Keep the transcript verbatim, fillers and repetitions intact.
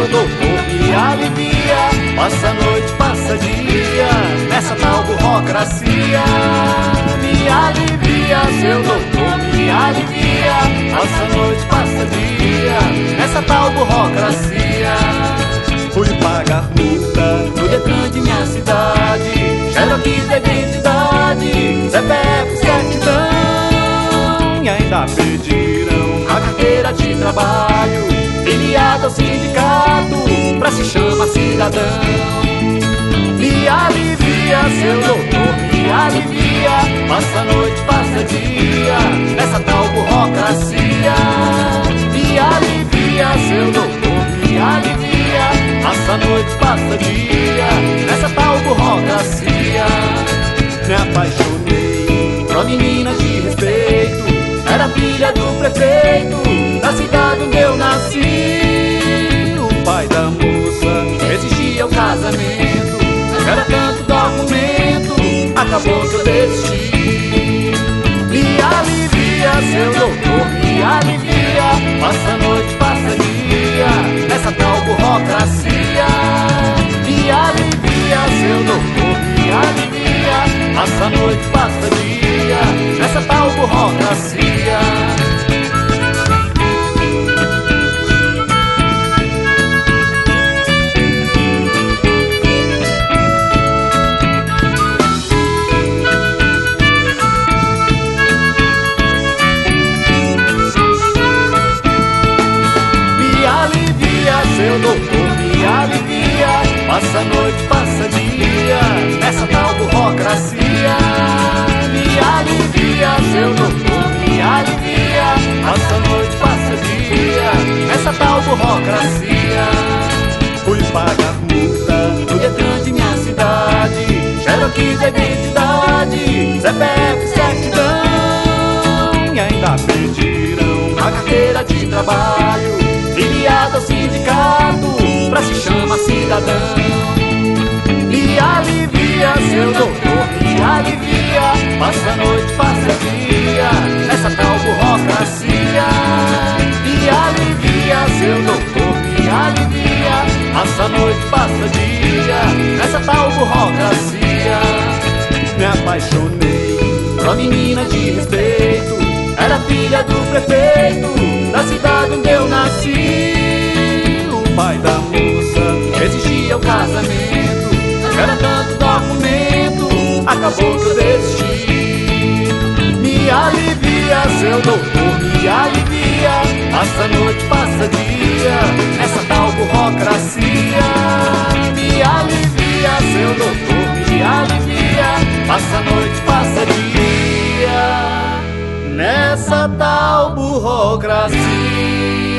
seu doutor me alivia. Passa noite, passa dia, nessa tal burocracia. Me alivia, seu doutor me alivia. Passa noite, passa dia, nessa tal burocracia. Fui pagar multa no Detran de minha cidade, xerox da identidade, C P F, certidão. E ainda pediram a carteira de trabalho, filiado ao sindicato, pra se chamar cidadão. Me alivia, seu doutor, me alivia. Passa noite, passa dia, nessa tal burocracia. Me alivia, seu doutor, me alivia. Passa noite, passa dia, nessa tal burocracia. Me apaixonei por uma menina de respeito, era filha do prefeito da cidade onde eu nasci. O pai da moça exigia o casamento, era tanto documento, acabou que eu desisti. Me alivia, seu doutor, me alivia. Passa noite, passa dia, nessa tal burocracia. Me alivia, seu doutor, me alivia. Passa noite, passa dia, nessa tal burocracia. Seu doutor me alivia. Passa noite, passa dia, nessa tal burocracia. Me alivia, seu doutor me alivia. Passa noite, passa dia, nessa tal burocracia. Fui pagar multa no Detran de minha cidade, xerox da identidade, C P F, certidão. E ainda pediram a carteira de trabalho, filiado ao sindicato, pra se chamar cidadão. Me alivia, seu doutor, me alivia. Passa noite, passa dia, nessa tal burocracia. Me alivia, seu doutor, me alivia. Passa noite, passa dia, nessa tal burocracia. Me apaixonei por uma menina de respeito, era filha do prefeito da cidade onde eu nasci. O pai da moça exigia o casamento, era tanto documento, acabou que eu desisti. Me alivia, seu doutor, me alivia. Passa noite, passa dia, nessa tal burocracia. Me alivia, seu doutor, me alivia. Passa noite, passa dia, nessa tal burocracia.